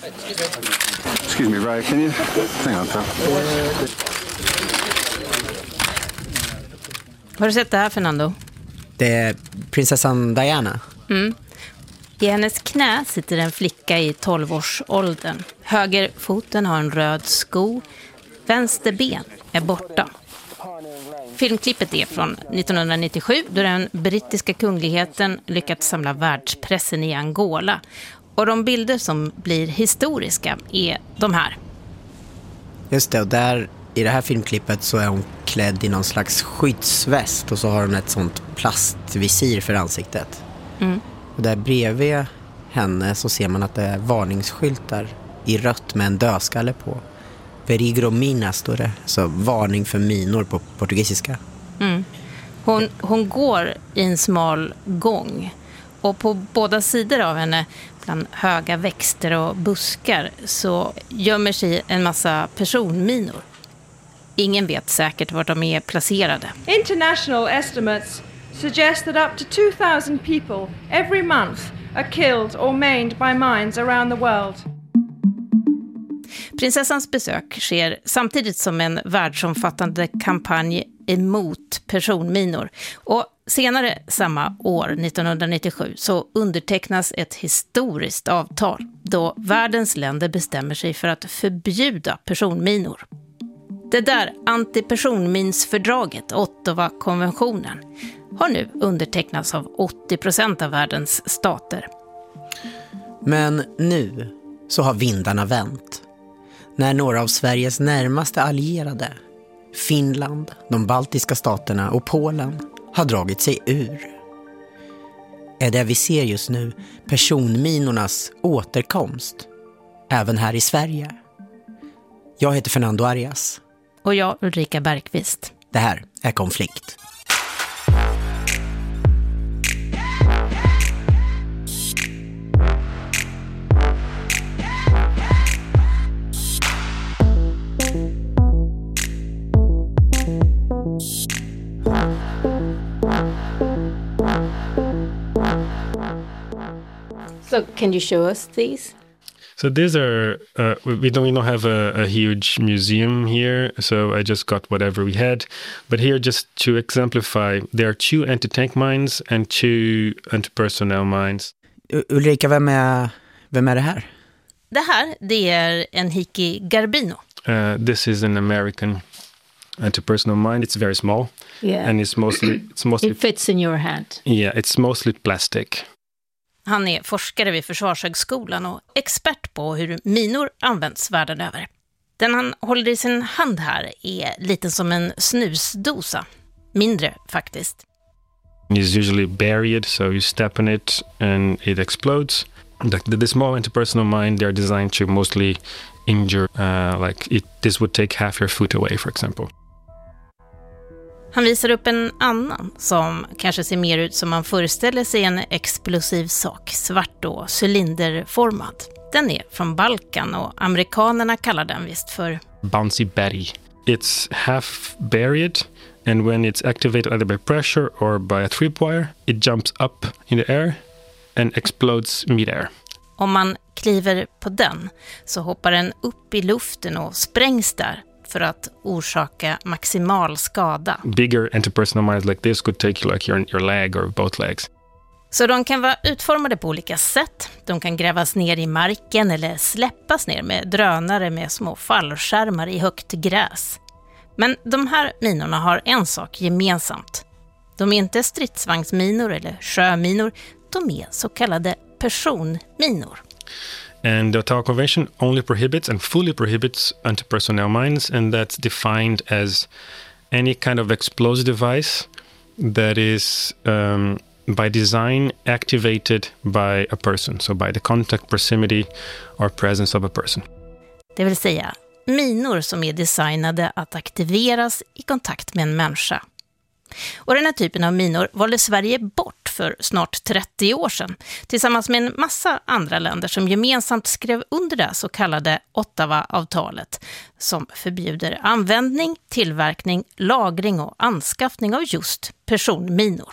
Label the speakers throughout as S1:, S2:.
S1: Excuse me, Ryan, can you hang on, pal?
S2: Har du sett det här, Fernando?
S3: Det är prinsessan Diana.
S2: I hennes knä sitter en flicka i 12-årsåldern. Högerfoten har en röd sko. Vänster ben är borta. Filmklippet är från 1997 då den brittiska kungligheten lyckats samla världspressen i Angola. Och de bilder som blir historiska är de här.
S3: Just det, och där i det här filmklippet så är hon klädd i någon slags skyddsväst och så har hon ett sånt plastvisir för ansiktet. Och där bredvid henne så ser man att det är varningsskyltar i rött med en dödskalle på. Perigro mina står det, så varning för minor på portugisiska.
S2: Hon går i en smal gång och på båda sidor av henne bland höga växter och buskar så gömmer sig en massa personminor. Ingen vet säkert var de är placerade.
S4: International estimates suggest that up to 2,000 people every month are killed or maimed by mines around the world.
S2: Prinsessans besök sker samtidigt som en världsomfattande kampanj emot personminor. Och senare samma år, 1997, så undertecknas ett historiskt avtal då världens länder bestämmer sig för att förbjuda personminor. Det där antipersonminsfördraget, Ottawa-konventionen, har nu undertecknats av 80% av världens stater.
S3: Men nu så har vindarna vänt. När några av Sveriges närmaste allierade, Finland, de baltiska staterna och Polen, har dragit sig ur. Är det vi ser just nu personminornas återkomst, även här i Sverige? Jag heter Fernando Arias.
S2: Och jag, Ulrika Bergqvist.
S3: Det här är Konflikt.
S2: So can you show us these?
S5: So these are, we don't have a huge museum here, so I just got whatever we had. But here, just to exemplify, there are 2 anti-tank mines and 2 anti-personnel mines.
S3: Ulrika, vem är det här?
S2: Det här, det är en Hiki Garbino.
S5: This is an American anti-personnel mine. It's very small.
S2: Yeah.
S5: And it's mostly
S2: It fits in your hand.
S5: Yeah, it's mostly plastic.
S2: Han är forskare vid Försvarshögskolan och expert på hur minor används världen över. Den han håller i sin hand här är lite som en snusdosa. Mindre faktiskt.
S5: It's usually buried, so you step on it and it explodes. The small anti-personnel mine, they're designed to mostly injure, this would take half your foot away, for example.
S2: Han visar upp en annan som kanske ser mer ut som man föreställer sig en explosiv sak, svart och cylinderformad. Den är från Balkan och amerikanerna kallar den visst för
S5: Bouncy Betty. It's half buried and when it's activated either by pressure or by a tripwire, it jumps up in the air and explodes mid-air.
S2: Om man kliver på den så hoppar den upp i luften och sprängs där för att orsaka maximal skada.
S5: Bigger anti-personnel mines like this could take you like your leg or both legs.
S2: Så de kan vara utformade på olika sätt. De kan grävas ner i marken eller släppas ner med drönare med små fallskärmar i högt gräs. Men de här minorna har en sak gemensamt. De är inte stridsvagnsminor eller sjöminor. De är så kallade personminor.
S5: And the Ottawa Convention only prohibits and fully prohibits anti-personnel mines, and that's defined as any kind of explosive device that is by design activated by a person, so by the contact, proximity or presence of a person.
S2: Det vill säga minor som är designade att aktiveras i kontakt med en människa. Och den här typen av minor valde Sverige bort för snart 30 år sedan tillsammans med en massa andra länder som gemensamt skrev under det så kallade Ottawa-avtalet som förbjuder användning, tillverkning, lagring och anskaffning av just personminor.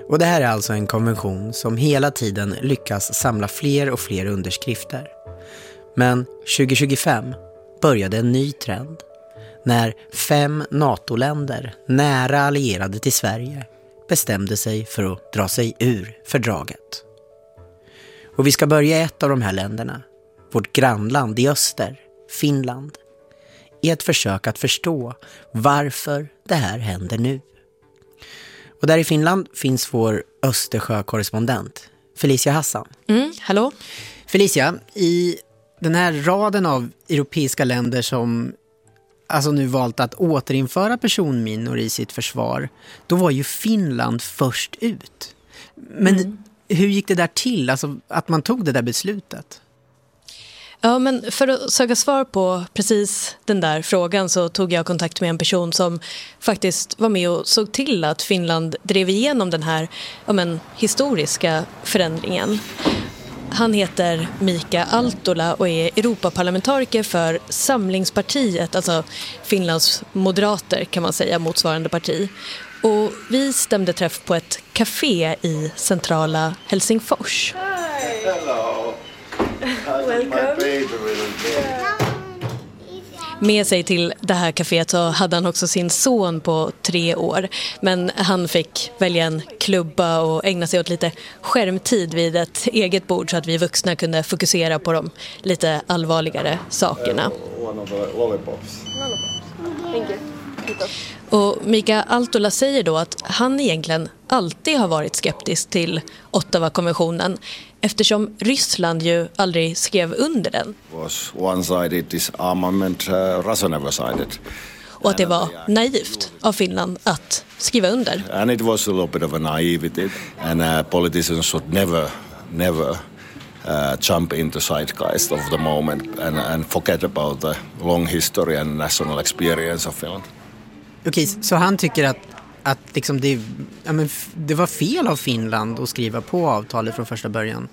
S3: Och det här är alltså en konvention som hela tiden lyckas samla fler och fler underskrifter. Men 2025 började en ny trend när 5 NATO-länder, nära allierade till Sverige, bestämde sig för att dra sig ur fördraget. Och vi ska börja i ett av de här länderna, vårt grannland i öster, Finland, i ett försök att förstå varför det här händer nu. Och där i Finland finns vår Östersjö-korrespondent, Felicia Hassan.
S6: Hallå?
S3: Felicia, i den här raden av europeiska länder som alltså nu valt att återinföra personminor i sitt försvar, då var ju Finland först ut. Men hur gick det där till, alltså att man tog det där beslutet?
S6: Ja, men för att söka svar på precis den där frågan så tog jag kontakt med en person som faktiskt var med och såg till att Finland drev igenom den här historiska förändringen. Han heter Mika Altola och är Europaparlamentariker för Samlingspartiet, alltså Finlands moderater kan man säga, motsvarande parti. Och vi stämde träff på ett café i centrala Helsingfors.
S7: Hello.
S6: Welcome. Med sig till det här kaféet så hade han också sin son på 3 år. Men han fick välja en klubba och ägna sig åt lite skärmtid vid ett eget bord så att vi vuxna kunde fokusera på de lite allvarligare sakerna. Och Mika Altola säger då att han egentligen alltid har varit skeptisk till Ottawa-konventionen eftersom Ryssland ju aldrig skrev under den.
S7: Was one-sided disarmament, Russia never signed it.
S6: Och att det var naivt av Finland att skriva under.
S7: And it was a little bit of a naivety, and politicians should never jump into zeitgeist of the moment and forget about the long history and national experience of Finland.
S3: Okej, så han tycker att liksom det var fel av Finland att skriva på avtalet från första början.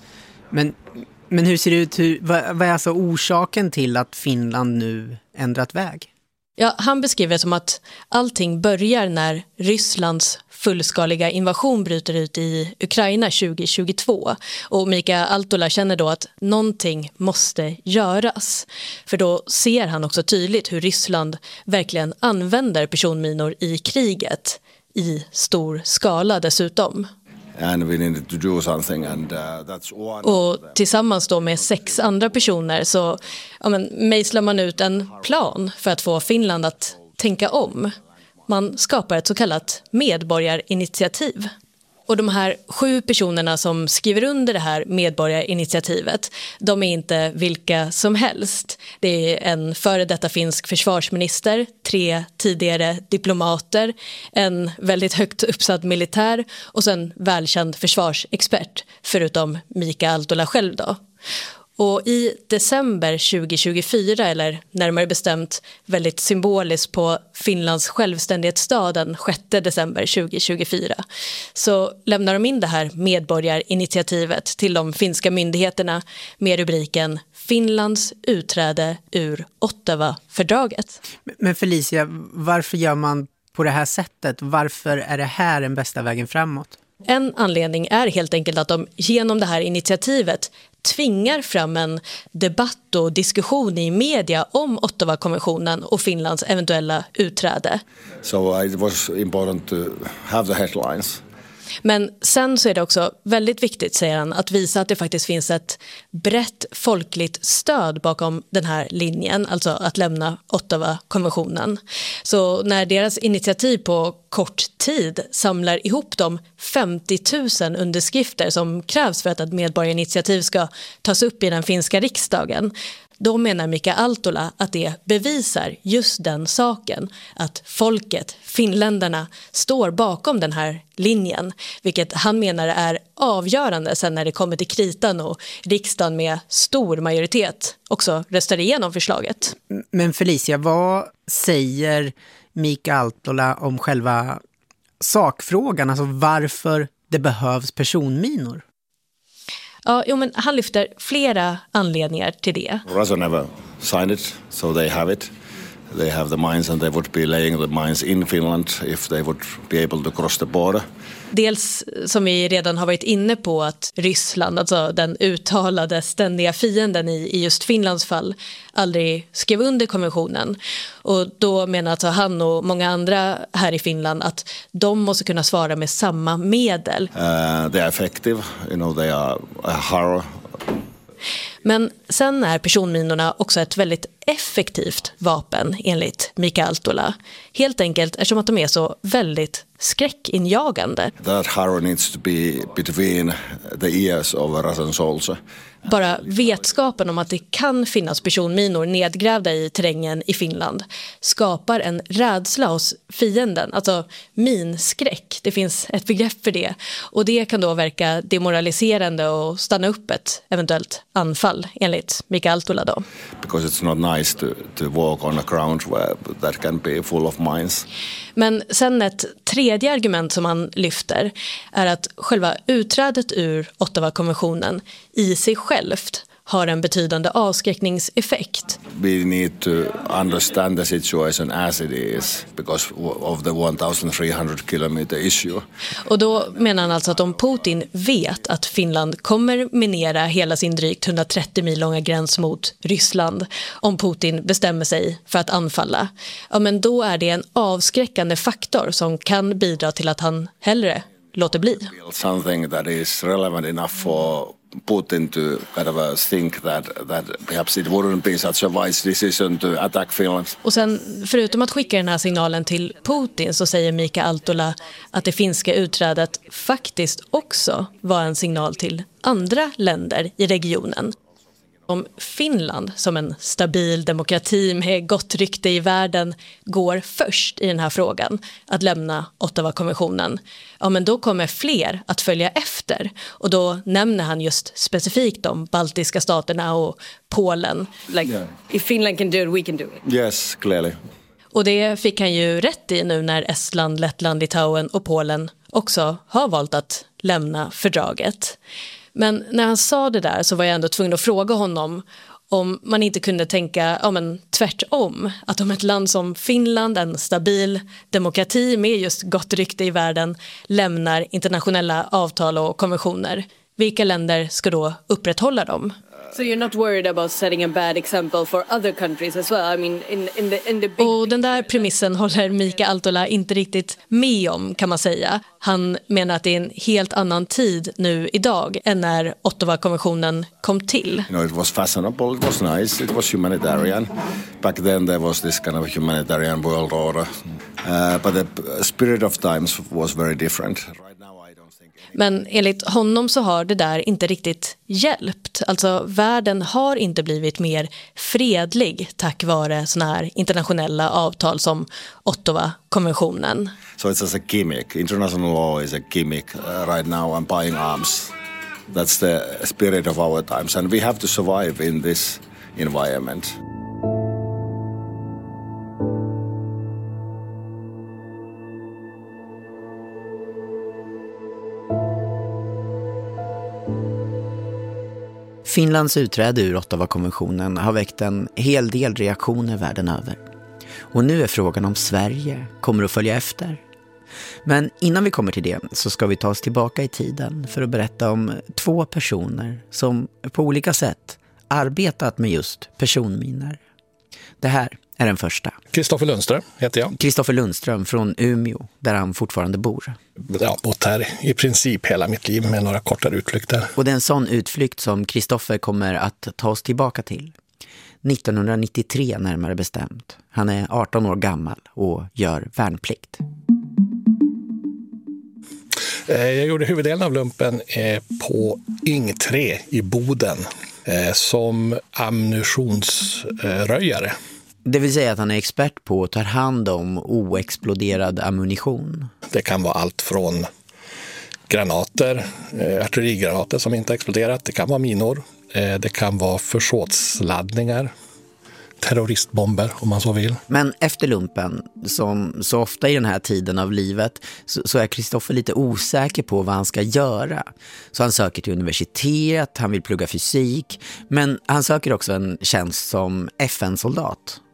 S3: Men hur ser det ut? Vad är alltså orsaken till att Finland nu ändrat väg?
S6: Ja, han beskriver det som att allting börjar när Rysslands fullskaliga invasion bryter ut i Ukraina 2022. Och Mika Altola känner då att någonting måste göras. För då ser han också tydligt hur Ryssland verkligen använder personminor i kriget i stor skala dessutom.
S7: And we needed to do something, and that's one.
S6: Och tillsammans då med 6 andra personer så mejslar man ut en plan för att få Finland att tänka om. Man skapar ett så kallat medborgarinitiativ. Och de här 7 personerna som skriver under det här medborgarinitiativet, de är inte vilka som helst. Det är en före detta finsk försvarsminister, 3 tidigare diplomater, en väldigt högt uppsatt militär och sen välkänd försvarsexpert, förutom Mika Altola själv då. Och i december 2024, eller närmare bestämt väldigt symboliskt på Finlands självständighetsdag den 6 december 2024, så lämnar de in det här medborgarinitiativet till de finska myndigheterna med rubriken Finlands utträde ur Ottawa-fördraget.
S3: Men Felicia, varför gör man på det här sättet? Varför är det här den bästa vägen framåt?
S6: En anledning är helt enkelt att de genom det här initiativet tvingar fram en debatt och diskussion i media om Ottawa-konventionen och Finlands eventuella utträde.
S7: So it was important to have the headlines.
S6: Men sen så är det också väldigt viktigt, säger han, att visa att det faktiskt finns ett brett folkligt stöd bakom den här linjen, alltså att lämna Ottawa-konventionen. Så när deras initiativ på kort tid samlar ihop de 50 000 underskrifter som krävs för att ett medborgarinitiativ ska tas upp i den finska riksdagen, då menar Mika Altola att det bevisar just den saken, att folket, finländarna, står bakom den här linjen, vilket han menar är avgörande sen när det kommer till kritan och riksdagen med stor majoritet också röstar igenom förslaget.
S3: Men Felicia, vad säger Mika Altola om själva sakfrågan, alltså varför det behövs personminor?
S6: Ja, men han lyfter flera anledningar till det.
S7: Russia never signed it, so they have it. they have the mines and they would be laying the mines in Finland if they would be able to cross the border.
S6: Dels som vi redan har varit inne på att Ryssland, alltså den uttalade ständiga fienden i just Finlands fall, aldrig skrev under konventionen. Och då menar alltså han och många andra här i Finland att de måste kunna svara med samma medel.
S7: They are effective, they are hard.
S6: Men sen är personminorna också ett väldigt effektivt vapen enligt Mika Altola. Helt enkelt eftersom att de är så väldigt skräckinjagande.
S7: That horror needs to be between the ears of a Russian soldier.
S6: Bara vetskapen om att det kan finnas personminor nedgrävda i terrängen i Finland skapar en rädsla hos fienden, alltså minskräck. Det finns ett begrepp för det. Och det kan då verka demoraliserande och stanna upp ett eventuellt anfall, enligt Mika Altola då.
S7: Because it's not nice to walk on a ground where that can be full of mines.
S6: Men sen ett tredje argument som han lyfter är att själva utträdet ur Ottawa-konventionen i sig självt har en betydande avskräckningseffekt.
S7: We need to understand the situation as it is because of the 1300 kilometer issue.
S6: Och då menar han alltså att om Putin vet att Finland kommer minera hela sin drygt 130 mil långa gräns mot Ryssland om Putin bestämmer sig för att anfalla, ja men då är det en avskräckande faktor som kan bidra till att han hellre låter bli.
S7: Something that is relevant enough for Putin to kind of think that perhaps it wouldn't be such a wise decision to attack Finland.
S6: Och sen, förutom att skicka den här signalen till Putin, så säger Mika Altola att det finska utträdet faktiskt också var en signal till andra länder i regionen. Om Finland som en stabil demokrati med gott rykte i världen går först i den här frågan att lämna Ottawa-konventionen, ja men då kommer fler att följa efter. Och då nämner han just specifikt de baltiska staterna och Polen.
S8: If Finland can do it, we can do it.
S7: Yes, clearly.
S6: Och det fick han ju rätt i nu när Estland, Lettland, Litauen och Polen också har valt att lämna fördraget. Men när han sa det där så var jag ändå tvungen att fråga honom om man inte kunde tänka tvärtom. Att om ett land som Finland, en stabil demokrati med just gott rykte i världen, lämnar internationella avtal och konventioner, vilka länder ska då upprätthålla dem?
S8: So you're not worried about setting a bad example for other countries as well? I mean, in the big...
S6: Och den där premissen håller Mika Altola inte riktigt med om, kan man säga. Han menar att det är en helt annan tid nu idag än när Ottawa-konventionen kom till.
S7: It was fashionable, it was nice, it was humanitarian. Back then there was this kind of humanitarian world order. But the spirit of times was very different.
S6: Men enligt honom så har det där inte riktigt hjälpt. Alltså världen har inte blivit mer fredlig tack vare såna här internationella avtal som Ottawa-konventionen.
S7: So it's as a gimmick. International law is a gimmick right now. I'm buying arms. That's the spirit of our times and we have to survive in this environment.
S3: Finlands utträde ur Ottawa-konventionen har väckt en hel del reaktioner världen över. Och nu är frågan om Sverige kommer att följa efter. Men innan vi kommer till det så ska vi ta oss tillbaka i tiden för att berätta om 2 personer som på olika sätt arbetat med just personminor. Det här är den första.
S9: Kristoffer Lundström heter jag.
S3: Kristoffer Lundström från Umeå, där han fortfarande bor.
S9: Jag har bott här i princip hela mitt liv med några kortare utflykter.
S3: Och det är en sån utflykt som Kristoffer kommer att ta oss tillbaka till. 1993 närmare bestämt. Han är 18 år gammal och gör värnplikt.
S9: Jag gjorde huvuddelen av lumpen på Ing 3 i Boden som ammunitionsröjare. Det
S3: vill säga att han är expert på att ta hand om oexploderad ammunition.
S9: Det kan vara allt från granater, artillerigranater som inte har exploderat. Det kan vara minor, det kan vara försåtsladdningar, terroristbomber om man så vill.
S3: Men efter lumpen, som så ofta i den här tiden av livet, så är Kristoffer lite osäker på vad han ska göra. Så han söker till universitet, han vill plugga fysik, men han söker också en tjänst som FN-soldat.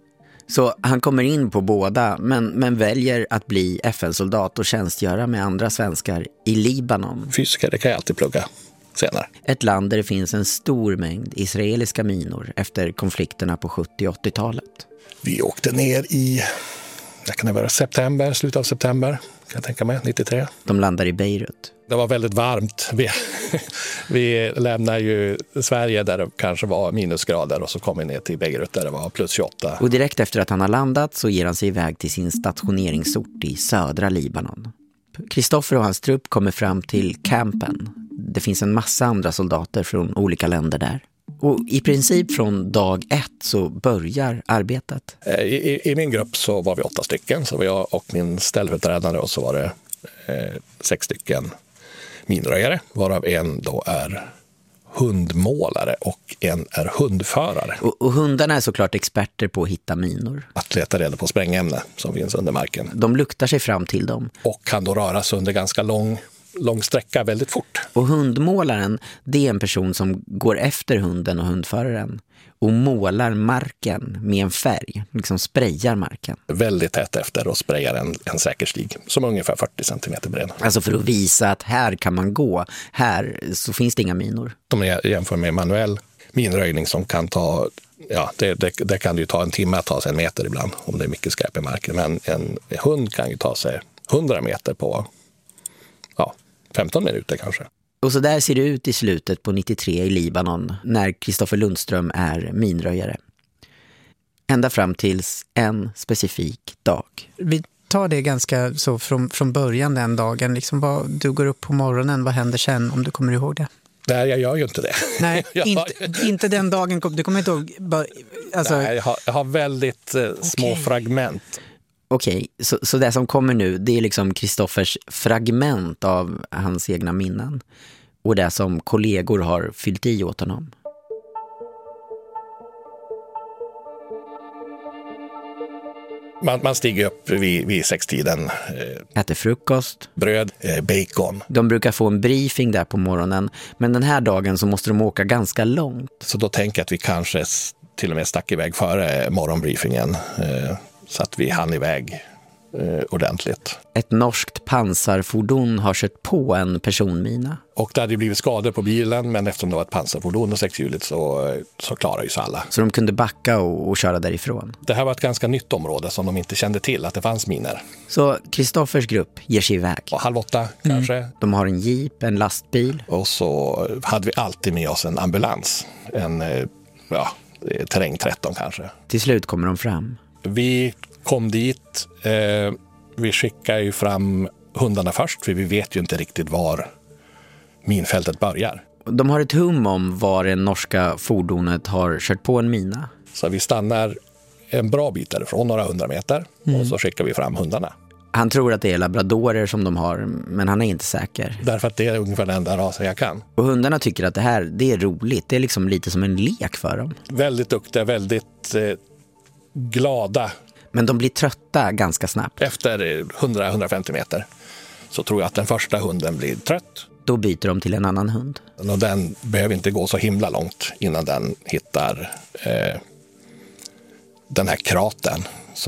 S3: Så han kommer in på båda men väljer att bli FN-soldat och tjänstgöra med andra svenskar i Libanon.
S9: Fysiker, det kan jag alltid plugga senare.
S3: Ett land där det finns en stor mängd israeliska minor efter konflikterna på 70- och 80-talet. Vi
S9: åkte ner i, slutet av september, kan jag tänka mig, 93.
S3: De landar i Beirut.
S9: Det var väldigt varmt. Vi lämnar ju Sverige där det kanske var minusgrader och så kom vi ner till Beirut där det var plus 28.
S3: Och direkt efter att han har landat så ger han sig iväg till sin stationeringsort i södra Libanon. Kristoffer och hans trupp kommer fram till campen. Det finns en massa andra soldater från olika länder där. Och i princip från dag 1 så börjar arbetet.
S9: I min grupp så var vi 8 stycken. Så var jag och min ställföreträdare och så var det 6 stycken minröjare. Varav en då är hundmålare och en är hundförare.
S3: Och hundarna är såklart experter på att hitta minor.
S9: Att leta reda på sprängämne som finns under marken.
S3: De luktar sig fram till dem.
S9: Och kan då röra sig under ganska lång sträcka väldigt fort.
S3: Och hundmålaren, det är en person som går efter hunden och hundföraren och målar marken med en färg, liksom sprayar marken.
S9: Väldigt tätt efter och sprayar en säker stig som är ungefär 40 cm bred.
S3: Alltså för att visa att här kan man gå, här så finns det inga minor.
S9: De jämför med manuell minröjning som kan ta, det kan ju ta en timme att ta sig 1 meter ibland om det är mycket skräp i marken. Men en hund kan ju ta sig 100 meter på 15 minuter kanske.
S3: Och så där ser det ut i slutet på 93 i Libanon när Kristoffer Lundström är minröjare. Ända fram tills en specifik dag.
S10: Vi tar det ganska så från början den dagen. Liksom du går upp på morgonen, vad händer sen om du kommer ihåg det?
S9: Nej, jag gör ju inte det.
S10: Nej, inte den dagen. Du kommer inte ihåg... Alltså...
S9: Nej, jag har väldigt små fragment.
S3: Okej, så det som kommer nu, det är liksom Kristoffers fragment av hans egna minnen. Och det som kollegor har fyllt i åt honom.
S9: Man stiger upp vid 6-tiden.
S3: Äter frukost.
S9: Bröd, bacon.
S3: De brukar få en briefing där på morgonen. Men den här dagen så måste de åka ganska långt.
S9: Så då tänker jag att vi kanske till och med stack iväg före morgonbriefingen. Så att vi hann iväg ordentligt.
S3: Ett norskt pansarfordon har kört på en personmina.
S9: Och det hade blivit skador på bilen, men eftersom det var ett pansarfordon och 6-hjuligt så klarar ju sig alla.
S3: Så de kunde backa och köra därifrån.
S9: Det här var ett ganska nytt område som de inte kände till att det fanns miner.
S3: Så Kristoffers grupp ger sig iväg.
S9: 7:30 kanske.
S3: De har en jeep, en lastbil.
S9: Och så hade vi alltid med oss en ambulans. En terräng 13 kanske.
S3: Till slut kommer de fram.
S9: Vi kom dit. Vi skickar ju fram hundarna först, för vi vet ju inte riktigt var minfältet börjar.
S3: De har ett hum om var det norska fordonet har kört på en mina.
S9: Så vi stannar en bra bit därifrån, några 100 meter, och så skickar vi fram hundarna.
S3: Han tror att det är labradorer som de har, men han är inte säker.
S9: Därför att det är ungefär den enda rasen jag kan.
S3: Och hundarna tycker att det är roligt. Det är liksom lite som en lek för dem.
S9: Väldigt duktiga, väldigt glada.
S3: Men de blir trötta ganska snabbt.
S9: Efter 100-150 meter så tror jag att den första hunden blir trött.
S3: Då byter de till en annan hund.
S9: Och den behöver inte gå så himla långt innan den hittar den här kraten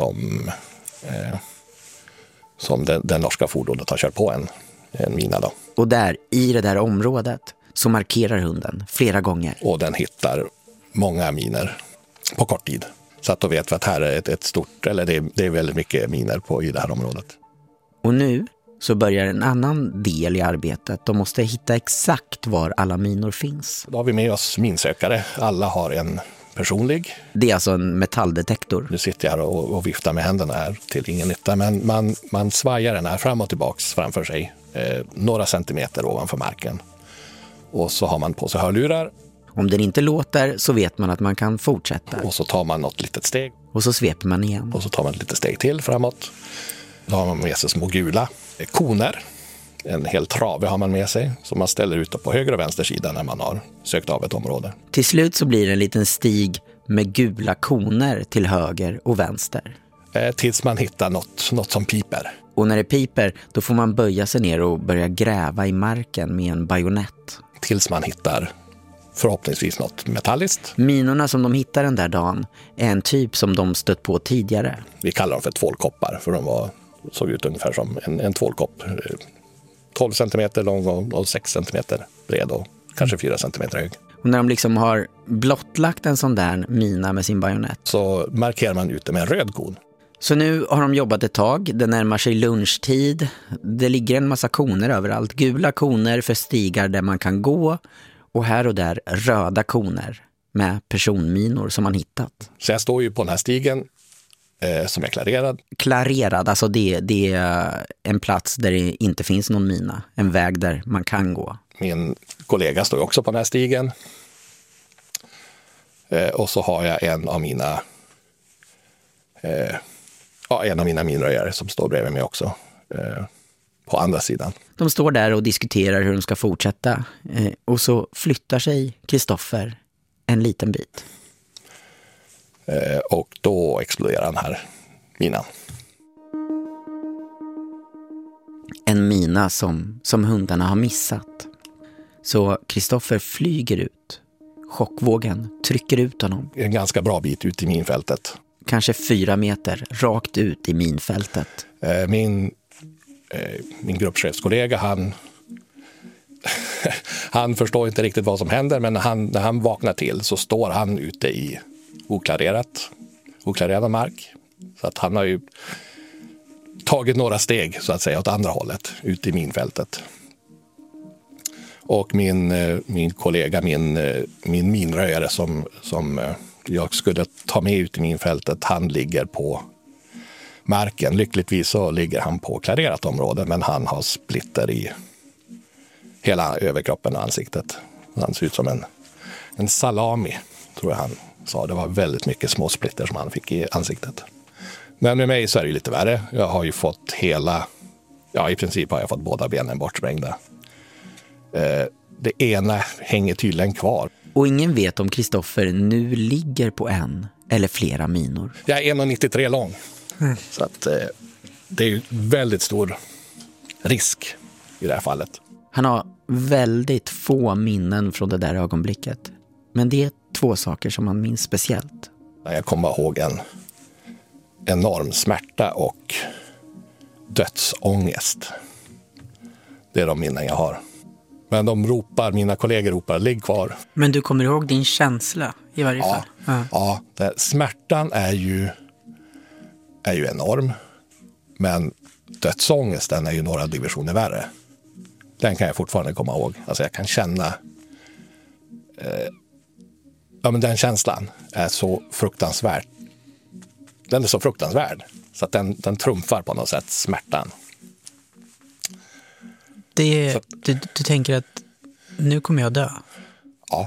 S9: som den norska fordonet har kört på en mina då.
S3: Och där, i det där området, så markerar hunden flera gånger.
S9: Och den hittar många miner på kort tid. Så att då vet vi att här är ett stort, eller det är väldigt mycket miner i det här området.
S3: Och nu så börjar en annan del i arbetet. De måste hitta exakt var alla minor finns.
S9: Då har vi med oss minsökare. Alla har en personlig.
S3: Det är alltså en metalldetektor.
S9: Nu sitter jag här och viftar med händerna här till ingen nytta. Men man svajar den här fram och tillbaks framför sig. Några centimeter ovanför marken. Och så har man på sig hörlurar.
S3: Om den inte låter så vet man att man kan fortsätta.
S9: Och så tar man något litet steg.
S3: Och så sveper man igen.
S9: Och så tar man ett litet steg till framåt. Då har man med sig små gula koner. En hel trave har man med sig som man ställer ut på höger och vänster sida när man har sökt av ett område.
S3: Till slut så blir det en liten stig med gula koner till höger och vänster.
S9: Tills man hittar något som piper.
S3: Och när det piper då får man böja sig ner och börja gräva i marken med en bajonett.
S9: Tills man hittar förhoppningsvis något metalliskt.
S3: Minorna som de hittar den där dagen är en typ som de stött på tidigare.
S9: Vi kallar dem för tvålkoppar för de såg ut ungefär som en tvålkopp. 12 cm lång och 6 cm bred och kanske 4 cm hög.
S3: Och när de liksom har blottlagt en sån där mina med sin bajonett
S9: så markerar man ut det med en röd kon.
S3: Så nu har de jobbat ett tag, det närmar sig lunchtid. Det ligger en massa koner överallt. Gula koner för stigar där man kan gå och här och där röda koner med personminor som man hittat.
S9: Så jag står ju på den här stigen som är klarerad.
S3: Klarerad, alltså det är en plats där det inte finns någon mina. En väg där man kan gå.
S9: Min kollega står också på den här stigen. Och så har jag en av mina minröjare som står bredvid mig också på andra sidan.
S3: De står där och diskuterar hur de ska fortsätta. Och så flyttar sig Kristoffer en liten bit.
S9: Och då exploderar den här minan.
S3: En mina som hundarna har missat. Så Kristoffer flyger ut. Chockvågen trycker ut honom.
S9: En ganska bra bit ut i minfältet.
S3: Kanske 4 meter rakt ut i minfältet.
S9: Min gruppchefskollega, han förstår inte riktigt vad som händer, men när han vaknar till så står han ute i oklarerad mark. Så att han har ju tagit några steg så att säga åt andra hållet, ut i minfältet. Och min kollega, min minröjare som jag skulle ta med ut i minfältet, han ligger på marken. Lyckligtvis så ligger han på klarerat område, men han har splitter i hela överkroppen och ansiktet. Han ser ut som en salami, tror jag han sa. Det var väldigt mycket små splitter som han fick i ansiktet. Men med mig så är det lite värre. Jag har ju fått i princip har jag fått båda benen bortsprängda. Det ena hänger tydligen kvar.
S3: Och ingen vet om Kristoffer nu ligger på en eller flera minor.
S9: Jag är 1,93 lång. Så att det är ju väldigt stor risk i det här fallet.
S3: Han har väldigt få minnen från det där ögonblicket. Men det är 2 saker som han minns speciellt.
S9: Jag kommer ihåg en enorm smärta och dödsångest. Det är de minnen jag har. Men mina kollegor ropar, ligg kvar.
S10: Men du kommer ihåg din känsla i varje fall?
S9: Ja, smärtan är ju enorm. Men dödsångesten är ju några divisioner värre. Den kan jag fortfarande komma ihåg. Alltså jag kan känna... men den känslan är så fruktansvärd. Den är så fruktansvärd. Så att den trumfar på något sätt smärtan.
S10: Du tänker att nu kommer jag dö?
S9: Ja.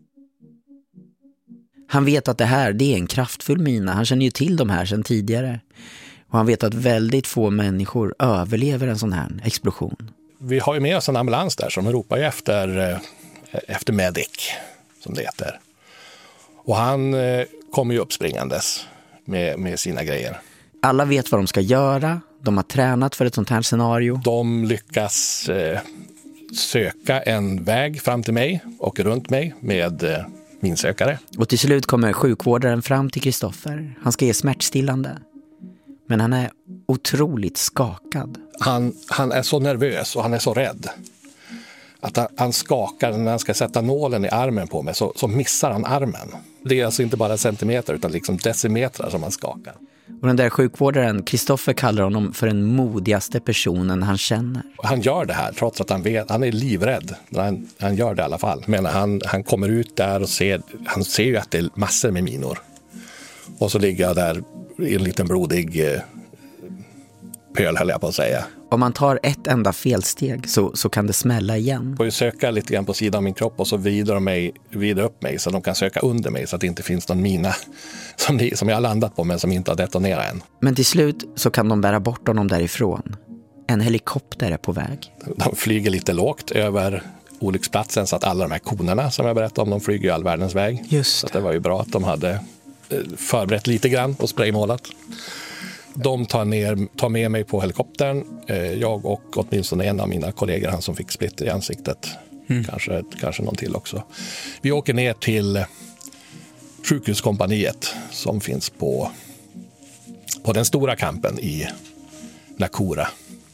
S3: Han vet att det är en kraftfull mina. Han känner ju till de här sedan tidigare. Och han vet att väldigt få människor överlever en sån här explosion.
S9: Vi har ju med oss en ambulans där som ropar ju efter medic, som det heter. Och han kommer ju uppspringandes med sina grejer.
S3: Alla vet vad de ska göra. De har tränat för ett sånt här scenario.
S9: De lyckas söka en väg fram till mig och runt mig med minsökare.
S3: Och till slut kommer sjukvårdaren fram till Kristoffer. Han ska ge smärtstillande. Men han är otroligt skakad.
S9: Han är så nervös och han är så rädd. Att han skakar när han ska sätta nålen i armen på mig, så missar han armen. Det är alltså inte bara centimeter utan liksom decimeter som han skakar.
S3: Och den där sjukvårdaren, Kristoffer, kallar honom för den modigaste personen han känner.
S9: Han gör det här trots att han är livrädd. Han gör det i alla fall. Men han kommer ut där och han ser ju att det är massor med minor. Och så ligger jag där i en liten blodig pöl, höll jag på att säga.
S3: Om man tar ett enda felsteg så kan det smälla igen.
S9: Jag får ju söka lite grann på sidan av min kropp och så vidare upp mig så de kan söka under mig så att det inte finns någon mina som jag har landat på men som inte har detonerat än.
S3: Men till slut så kan de bära bort honom därifrån. En helikopter är på väg.
S9: De flyger lite lågt över olycksplatsen så att alla de här konerna som jag berättade om, de flyger ju all världens väg.
S10: Just
S9: det. Så det var ju bra att de hade förberett lite grann och spraymålat. De tar med mig på helikoptern. Jag och åtminstone en av mina kollegor, han som fick splitter i ansiktet, Kanske någon till också. Vi åker ner till sjukhuskompaniet som finns på den stora kampen i Nakura.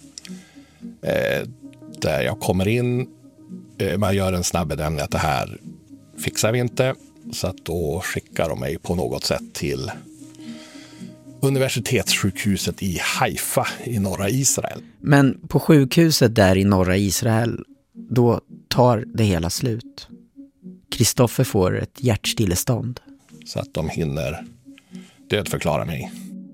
S9: Där jag kommer in, man gör en snabb bedömning att det här fixar vi inte, så att då skickar de mig på något sätt till universitetssjukhuset i Haifa i norra Israel.
S3: Men på sjukhuset där i norra Israel, då tar det hela slut. Kristoffer får ett hjärtstillestånd.
S9: Så att de hinner dödförklara mig.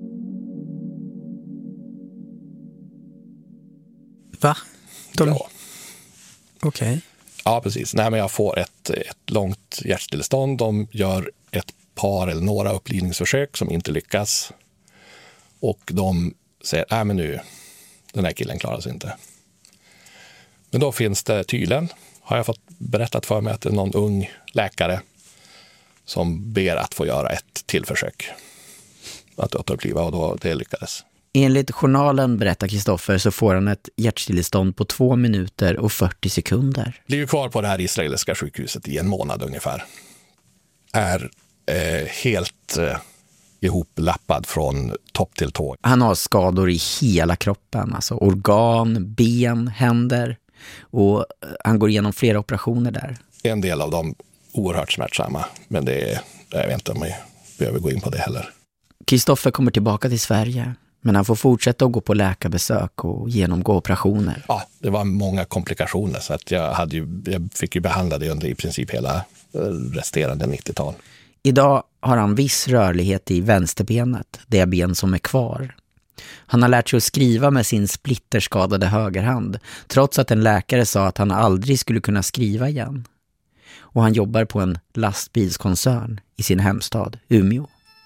S10: Va?
S9: Ja.
S10: Okej.
S9: Ja, precis. Nej, men jag får ett långt hjärtstillestånd. De gör ett par eller några upplivningsförsök som inte lyckas. Och de säger, men nu, den här killen klarar sig inte. Men då finns det tydligen, har jag fått berättat för mig, att det är någon ung läkare som ber att få göra ett tillförsök att återuppliva, och då det lyckades.
S3: Enligt journalen, berättar Kristoffer, så får han ett hjärtstillestånd på 2 minuter och 40 sekunder.
S9: Blir kvar på det här israeliska sjukhuset i en månad ungefär. Är helt ihoplappad från topp till tå.
S3: Han har skador i hela kroppen, alltså organ, ben, händer, och han går igenom flera operationer där.
S9: En del av dem oerhört smärtsamma, men jag vet inte om jag behöver gå in på det heller.
S3: Kristoffer kommer tillbaka till Sverige, men han får fortsätta att gå på läkarbesök och genomgå operationer.
S9: Ja, det var många komplikationer, så att jag fick ju behandla det under i princip hela resterande 90-tal.
S3: Idag har han viss rörlighet i vänsterbenet, det ben som är kvar. Han har lärt sig att skriva med sin splitterskadade högerhand, trots att en läkare sa att han aldrig skulle kunna skriva igen. Och han jobbar på en lastbilskoncern i sin hemstad Umeå.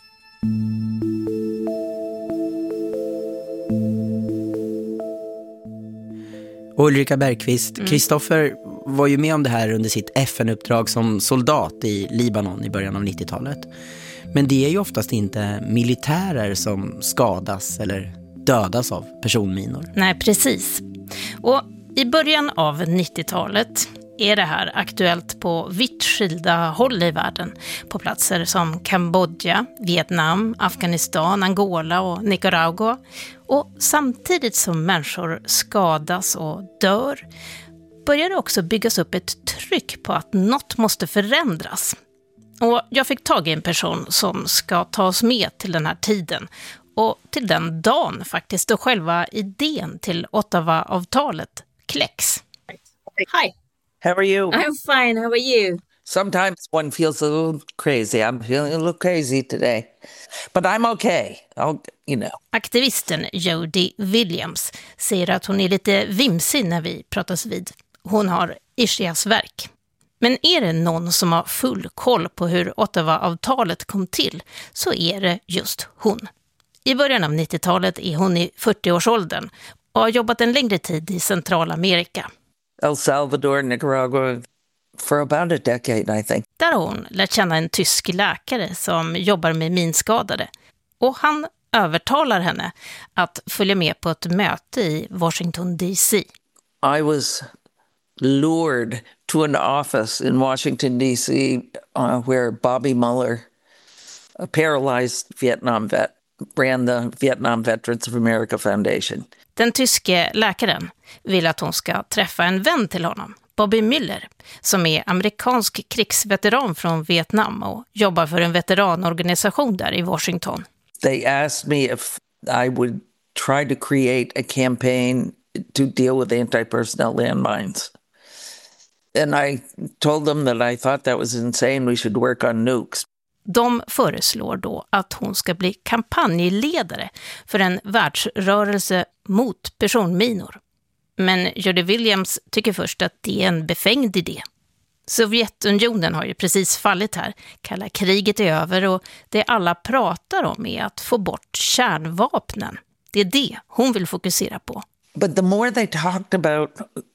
S3: Och Ulrika Bergqvist, Kristoffer var ju med om det här under sitt FN-uppdrag som soldat i Libanon i början av 90-talet. Men det är ju oftast inte militärer som skadas eller dödas av personminor.
S2: Nej, precis. Och i början av 90-talet är det här aktuellt på vitt skilda håll i världen. På platser som Kambodja, Vietnam, Afghanistan, Angola och Nicaragua. Och samtidigt som människor skadas och dör börjar det också byggas upp ett tryck på att något måste förändras. Och jag fick tag i en person som ska ta oss med till den här tiden. Och till den dagen faktiskt, då själva idén till Ottawa-avtalet kläcks.
S11: Hi. How are you?
S12: I'm fine. How are you?
S11: Sometimes one feels a little crazy. I'm feeling a little crazy today. But I'm okay.
S2: Aktivisten Jody Williams säger att hon är lite vimsig när vi pratas vid. Hon har ischiasvärk. Men är det någon som har full koll på hur Ottawa-avtalet kom till, så är det just hon. I början av 90-talet är hon i 40-årsåldern och har jobbat en längre tid i Centralamerika.
S11: El Salvador, Nicaragua, for about a decade, I think.
S2: Där har hon lärt känna en tysk läkare som jobbar med minskadade. Och han övertalar henne att följa med på ett möte i Washington DC.
S11: I was lured to an office in Washington DC where Bobby Mueller, a paralyzed Vietnam vet, ran the Vietnam Veterans of America Foundation.
S2: Den tyske läkaren vill att hon ska träffa en vän till honom, Bobby Miller, som är amerikansk krigsveteran från Vietnam och jobbar för en veteranorganisation där i Washington.
S11: They asked me if I would try to create a campaign to deal with anti-personnel landmines. And I told them that I thought that was insane. We should work on nukes.
S2: De föreslår då att hon ska bli kampanjledare för en världsrörelse mot personminor. Men Jody Williams tycker först att det är en befängd idé. Sovjetunionen har ju precis fallit här. Kalla kriget är över och det alla pratar om är att få bort kärnvapnen. Det är det hon vill fokusera på.
S11: But the more they talked about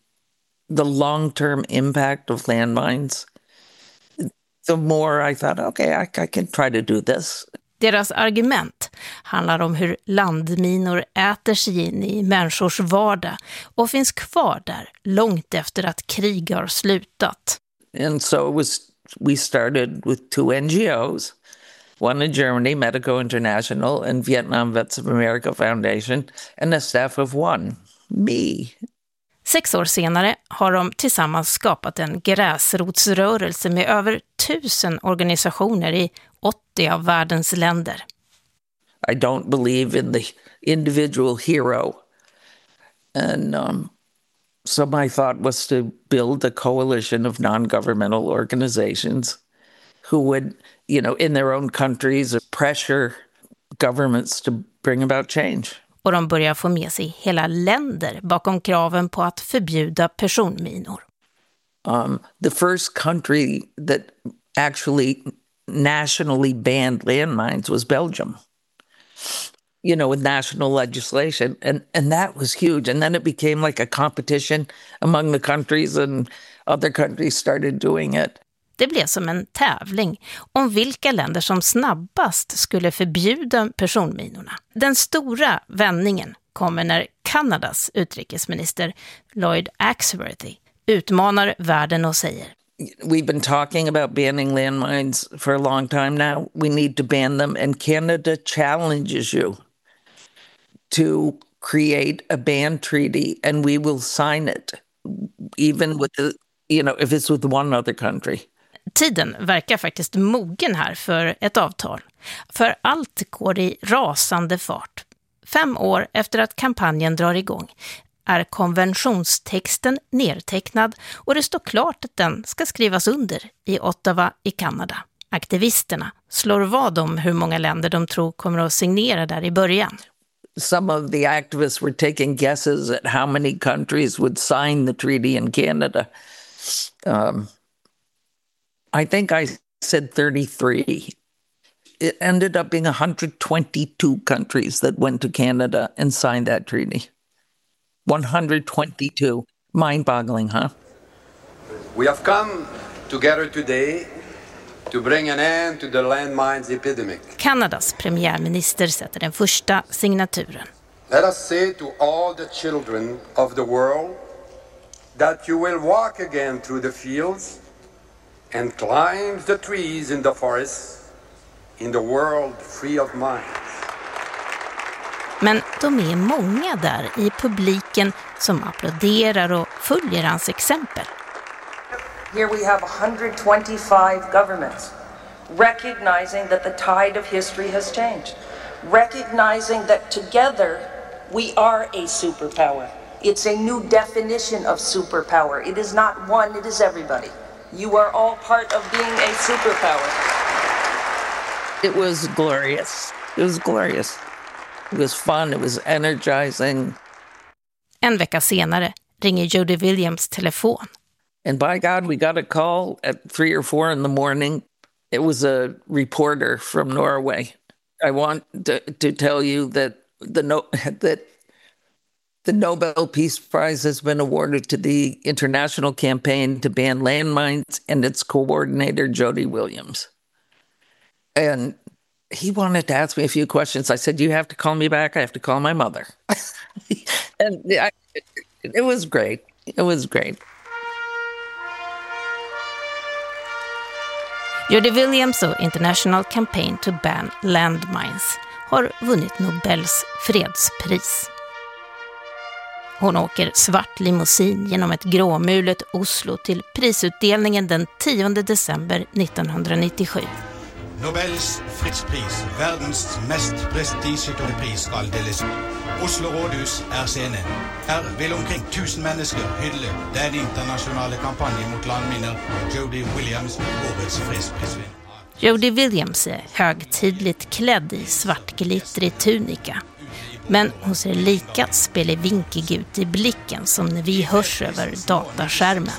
S11: the long-term impact of landmines, the more I thought, okay, I can try to do this.
S2: Deras argument handlar om hur landminor äter sig in i människors vardag och finns kvar där långt efter att krig har slutat.
S11: And so we started with 2 NGOs, one in Germany, Medico International, and Vietnam Vets of America Foundation, and a staff of 1, me.
S2: 6 år senare har de tillsammans skapat en gräsrotsrörelse med över 1000 organisationer i 80 av världens länder.
S11: I don't believe in the individual hero. And so my thought was to build a coalition of non-governmental organizations who would, in their own countries, pressure governments to bring about change.
S2: Och de börjar få med sig hela länder bakom kraven på att förbjuda personminor.
S11: The first country that actually nationally banned landmines was Belgium, with national legislation. And that was huge. And then it became like a competition among the countries, and other countries started doing it.
S2: Det blev som en tävling om vilka länder som snabbast skulle förbjuda personminorna. Den stora vändningen kommer när Kanadas utrikesminister Lloyd Axworthy utmanar världen och säger:
S11: We've been talking about banning landmines for a long time now. We need to ban them, and Canada challenges you to create a ban treaty, and we will sign it, even with if it's with one other country.
S2: Tiden verkar faktiskt mogen här för ett avtal. För allt går i rasande fart. 5 år efter att kampanjen drar igång är konventionstexten nedtecknad och det står klart att den ska skrivas under i Ottawa i Kanada. Aktivisterna slår vad om hur många länder de tror kommer att signera där i början.
S11: Some of the activists were taking guesses at how many countries would sign the treaty in Canada. I think I said 33. It ended up being 122 countries that went to Canada and signed that treaty. 122. Mind-boggling, huh?
S12: We have come together today to bring an end to the landmines epidemic.
S2: Kanadas premiärminister sätter den första signaturen.
S12: Let us say to all the children of the world that you will walk again through the fields and climb the trees in the forests in the world free of mines.
S2: Men de är många där i publiken som applåderar och följer hans exempel.
S13: Here we have 125 governments recognizing that the tide of history has changed, recognizing that together we are a superpower. It's a new definition of superpower. It is not one, it is everybody. You are all part of being a superpower.
S11: It was glorious. It was glorious. It was fun. It was energizing.
S2: En vecka senare ringer Jody Williams telefon.
S11: And by God, we got a call at 3 or 4 in the morning. It was a reporter from Norway. I want to tell you that the Nobel Peace Prize has been awarded to the international campaign to ban landmines and its coordinator, Jody Williams. And he wanted to ask me a few questions. I said, you have to call me back. I have to call my mother. And it was great. It was great.
S2: Jody Williams och International Campaign to Ban Landmines har vunnit Nobels fredspris. Hon åker svart limousin genom ett gråmulet Oslo till prisutdelningen den 10 december 1997.
S14: Nobels fredspris, världens mest prestigefulla pris, ska delas. Oslo rådhus är scenen. Här vill omkring 1000 människor hylla den internationella kampanjen mot landminor, Jody Williams, årets fredsprisvinnare.
S2: Jody Williams är högtidligt klädd i svartglittrig tunika. Men hon ser lika spelevinkig ut i blicken som när vi hörs över dataskärmen.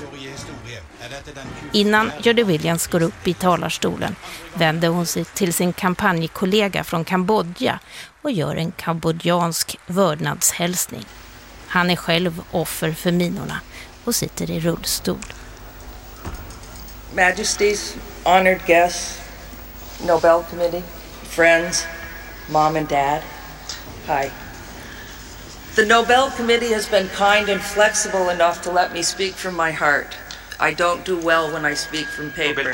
S2: Innan Jody Williams går upp i talarstolen vänder hon sig till sin kampanjkollega från Kambodja och gör en kambodjansk vördnadshälsning. Han är själv offer för minorna och sitter i rullstol.
S13: Majesties, honored guests, Nobel Committee, friends, mom and dad, hi. The Nobel Committee has been kind and flexible enough to let me speak from my heart. I don't do well when I speak from paper.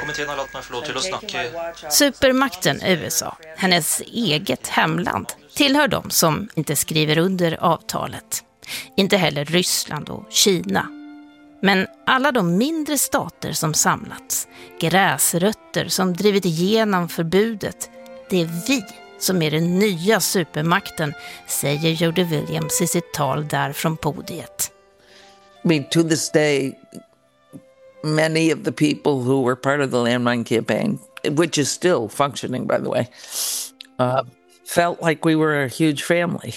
S2: Supermakten USA, hennes eget hemland, tillhör de som inte skriver under avtalet. Inte heller Ryssland och Kina. Men alla de mindre stater som samlats, gräsrötter som drivit igenom förbudet, det är vi som är den nya supermakten, säger Jody Williams i sitt tal där från podiet.
S11: I mean, to this day, many of the people who were part of the landmine campaign, which is still functioning, by the way, felt like we were a huge family.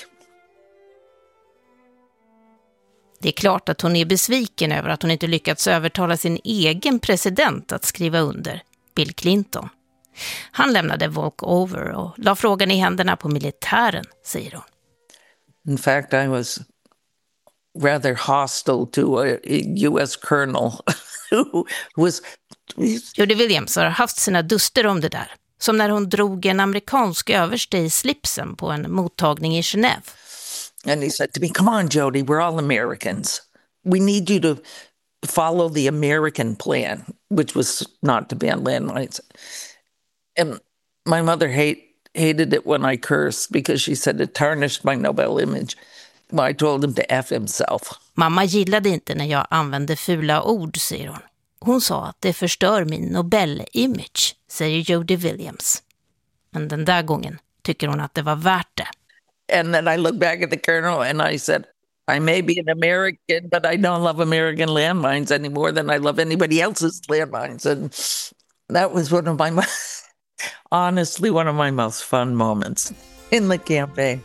S2: Det är klart att hon är besviken över att hon inte lyckats övertala sin egen president att skriva under, Bill Clinton. Han lämnade walkover och la frågan i händerna på militären, säger hon.
S11: In fact, I was rather hostile to a US colonel who was...
S2: Jody Williams har haft sina duster om det där. Som när hon drog en amerikansk överste i slipsen på en mottagning i Genève.
S11: And he said to me, come on, Jody, we're all Americans. We need you to follow the American plan, which was not to ban landmines. And my mother hated it when I cursed because she said it tarnished my Nobel image. Well, I told him to F himself.
S2: Mamma gillade inte när jag använde fula ord, säger hon. Hon sa att det förstör min Nobel-image, säger Jody Williams. Men den där gången tycker hon att det var värt det.
S11: And then I look back at the colonel and I said, I may be an American, but I don't love American landmines any more than I love anybody else's landmines. And that was honestly one of my most fun moments in the campaign.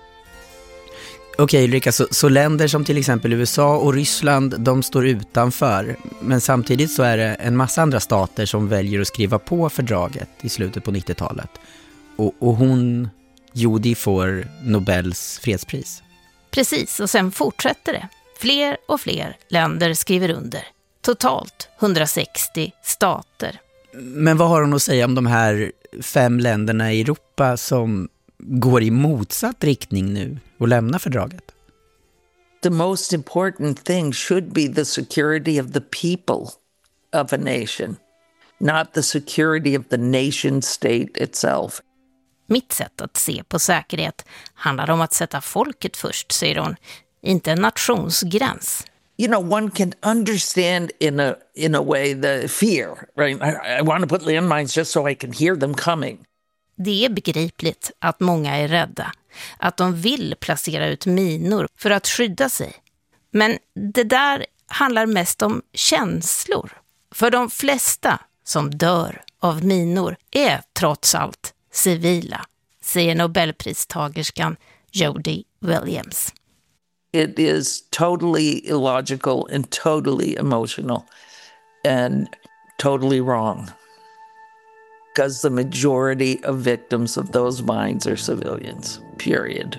S3: Okej, Ulrika, så länder som till exempel USA och Ryssland, de står utanför. Men samtidigt så är det en massa andra stater som väljer att skriva på fördraget i slutet på 90-talet. Och hon, Jody, får Nobels fredspris.
S2: Precis, och sen fortsätter det. Fler och fler länder skriver under. Totalt 160 stater.
S3: Men vad har hon att säga om de här 5 länderna i Europa som går i motsatt riktning nu och lämnar fördraget?
S11: The most important thing should be the security of the people of a nation, not the security of the nation state itself.
S2: Mitt sätt att se på säkerhet handlar om att sätta folket först, säger hon, inte en nationsgräns.
S11: You know, one can understand in a way the fear, right? I want to put landmines just so I can hear them coming.
S2: Det är begripligt att många är rädda, att de vill placera ut minor för att skydda sig. Men det där handlar mest om känslor. För de flesta som dör av minor är trots allt civila, säger Nobelpristagerskan Jody Williams.
S11: It is totally illogical and totally emotional and totally wrong. Because the majority of victims of those mines are civilians, period.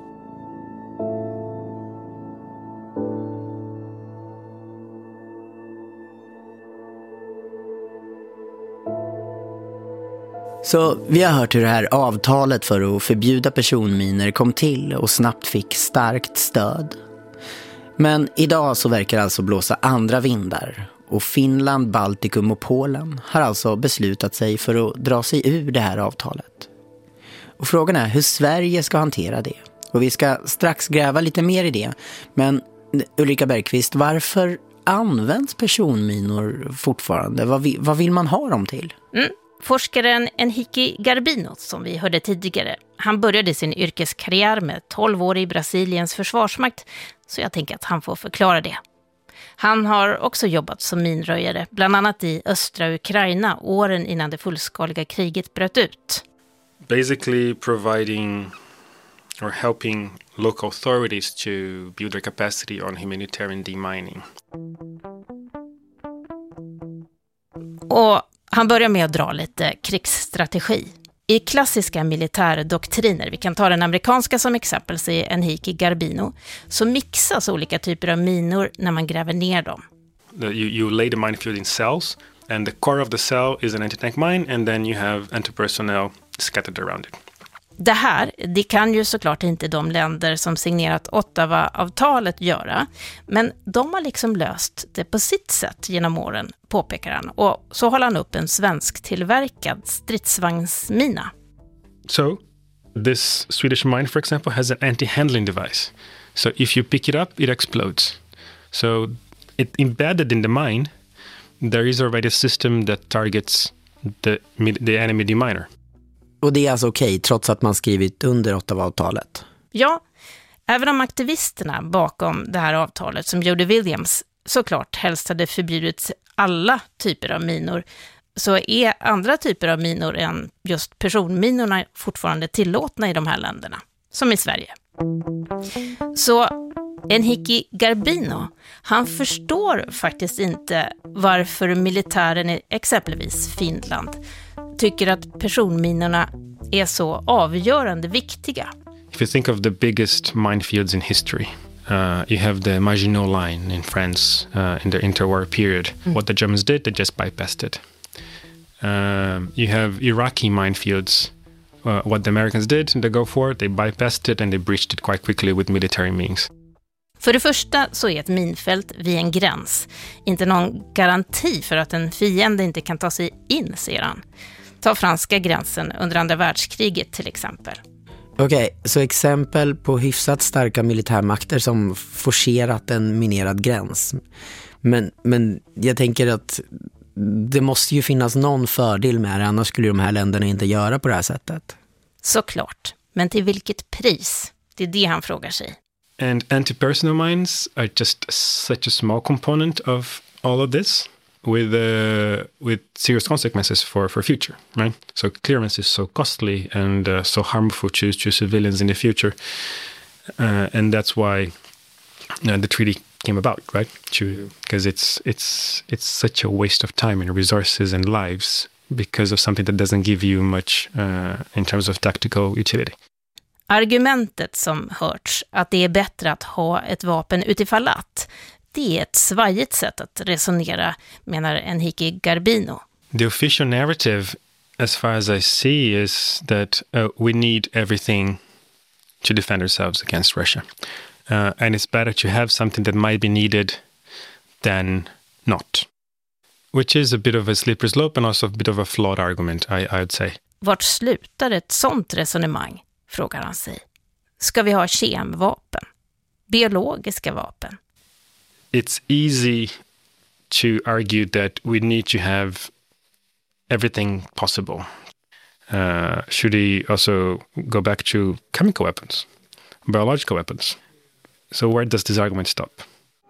S3: Så vi har hört hur det här avtalet för att förbjuda personminor kom till och snabbt fick starkt stöd. Men idag så verkar det alltså blåsa andra vindar. Och Finland, Baltikum och Polen har alltså beslutat sig för att dra sig ur det här avtalet. Och frågan är hur Sverige ska hantera det. Och vi ska strax gräva lite mer i det. Men Ulrika Bergqvist, varför används personminor fortfarande? Vad vill man ha dem till?
S2: Forskaren Henrique Garbino, som vi hörde tidigare, han började sin yrkeskarriär med 12 år i Brasiliens försvarsmakt, så jag tänker att han får förklara det. Han har också jobbat som minröjare, bland annat i östra Ukraina, åren innan det fullskaliga kriget bröt ut.
S5: Basically providing or helping local authorities to build their capacity on humanitarian demining.
S2: Och han börjar med att dra lite krigsstrategi. I klassiska militärdoktriner, vi kan ta den amerikanska som exempel, säger Henrique Garbino, så mixas olika typer av minor när man gräver ner dem.
S5: You lay the minefield in cells, and the core of the cell is an anti-tank mine, and then you have anti-personnel scattered around it.
S2: Det kan ju såklart inte de länder som signerat Ottawa-avtalet göra, men de har liksom löst det på sitt sätt genom åren, påpekar han. Och så håller han upp en svensk tillverkad stridsvagnsmina.
S5: So, this Swedish mine, for example, has an anti-handling device. So if you pick it up, it explodes. So embedded in the mine, there is already a system that targets the enemy deminer.
S3: Och det är alltså okej, trots att man skrivit under Ottawa-avtalet?
S2: Ja, även om aktivisterna bakom det här avtalet, som Jody Williams, såklart helst hade förbjudit alla typer av minor, så är andra typer av minor än just personminorna fortfarande tillåtna i de här länderna, som i Sverige. Så Enrique Garbino, han förstår faktiskt inte varför militären i exempelvis Finland tycker att personminorna är så avgörande viktiga.
S5: If you think of the biggest minefields in history, you have the Maginot Line in France in the interwar period. What the Germans did, they just bypassed it. You have Iraqi minefields. What the Americans did, they go for it, they bypassed it and they breached it quite quickly with military means.
S2: För det första så är ett minfält vid en gräns inte någon garanti för att en fiende inte kan ta sig in, säger han. Ta franska gränsen under andra världskriget till exempel.
S3: Okej, så exempel på hyfsat starka militärmakter som forcerat en minerad gräns. Men jag tänker att det måste ju finnas någon fördel med det, annars skulle de här länderna inte göra på det här sättet.
S2: Såklart, men till vilket pris? Det är det han frågar sig.
S5: And anti-personnel mines are just such a small component of all of this with serious consequences for future, right? So clearance is so costly and so harmful to civilians in the future. And that's why the treaty came about, right? Because it's such a waste of time and resources and lives because of something that doesn't give you much in terms of tactical utility.
S2: Argumentet som hörts att det är bättre att ha ett vapen utifall att, det är ett svajigt sätt att resonera, menar Enrique Garbino.
S5: The official narrative, as far as I see, is that we need everything to defend ourselves against Russia. And it's better to have something that might be needed than not. Which is a bit of a slippery slope and also a bit of a flawed argument, I'd say.
S2: Vart slutar ett sånt resonemang, frågar han sig. Ska vi ha kemvapen? Biologiska vapen?
S5: It's easy to argue that we need to have everything possible. Should we also go back to chemical weapons, biological weapons? So where does this argument stop?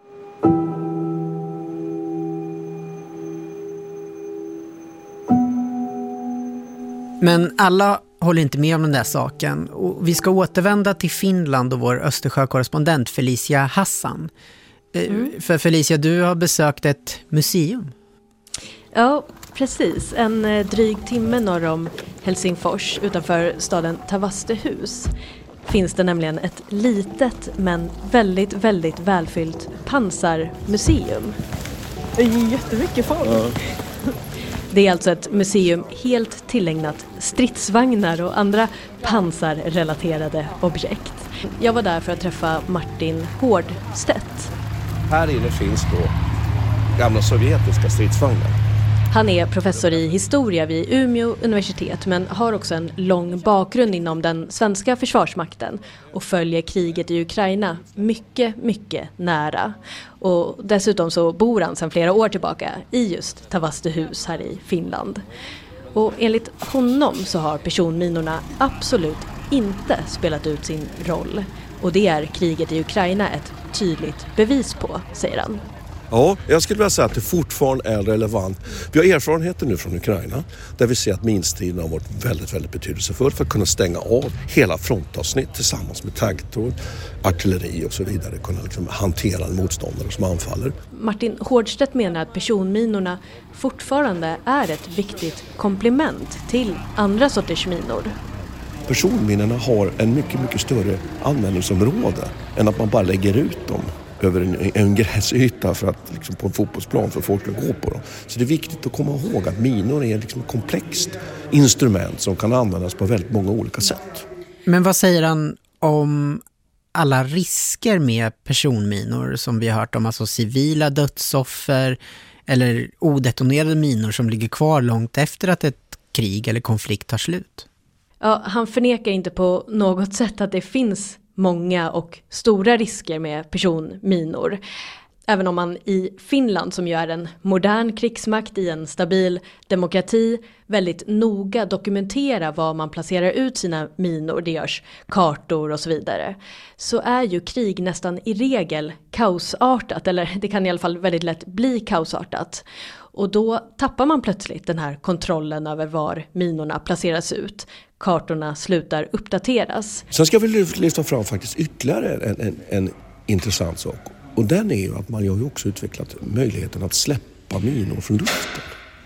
S10: Men alla håller inte med om den där saken. Och vi ska återvända till Finland och vår Östersjökorrespondent Felicia Hassan. För Felicia, du har besökt ett museum.
S6: Ja, precis. En dryg timme norr om Helsingfors utanför staden Tavastehus finns det nämligen ett litet men väldigt, väldigt välfyllt pansarmuseum.
S15: Det är jättemycket folk. Ja.
S6: Det är alltså ett museum helt tillägnat stridsvagnar och andra pansarrelaterade objekt. Jag var där för att träffa Martin Hårdstedt.
S9: Här inne finns då gamla sovjetiska stridsvagnar.
S6: Han är professor i historia vid Umeå universitet men har också en lång bakgrund inom den svenska försvarsmakten och följer kriget i Ukraina mycket, mycket nära. Och dessutom så bor han sedan flera år tillbaka i just Tavastehus här i Finland. Och enligt honom så har personminorna absolut inte spelat ut sin roll. Och det är kriget i Ukraina ett tydligt bevis på, säger han.
S9: Ja, jag skulle vilja säga att det fortfarande är relevant. Vi har erfarenheter nu från Ukraina där vi ser att minstriden har varit väldigt, väldigt betydelsefull för att kunna stänga av hela frontavsnitt tillsammans med taggtråd, artilleri och så vidare. Kunna liksom hantera en motståndare som anfaller.
S6: Martin Hårdstedt menar att personminorna fortfarande är ett viktigt komplement till andra sorters minor.
S9: Personminorna har en mycket, mycket större användningsområde än att man bara lägger ut dem över en gräsyta för att, liksom, på en fotbollsplan för folk att gå på dem. Så det är viktigt att komma ihåg att minor är liksom komplext
S16: instrument som kan användas på väldigt många olika sätt.
S10: Men vad säger han om alla risker med personminor som vi har hört om, alltså civila dödsoffer eller odetonerade minor som ligger kvar långt efter att ett krig eller konflikt tar slut?
S6: Ja, han förnekar inte på något sätt att det finns många och stora risker med personminor. Även om man i Finland, som gör en modern krigsmakt i en stabil demokrati, väldigt noga dokumenterar var man placerar ut sina minor, det görs kartor och så vidare, så är ju krig nästan i regel kaosartat, eller det kan i alla fall väldigt lätt bli kaosartat. Och då tappar man plötsligt den här kontrollen över var minorna placeras ut. Kartorna slutar uppdateras.
S16: Sen ska vi lyfta fram faktiskt ytterligare en intressant sak. Och den är ju att man har ju också utvecklat möjligheten att släppa minor från luften.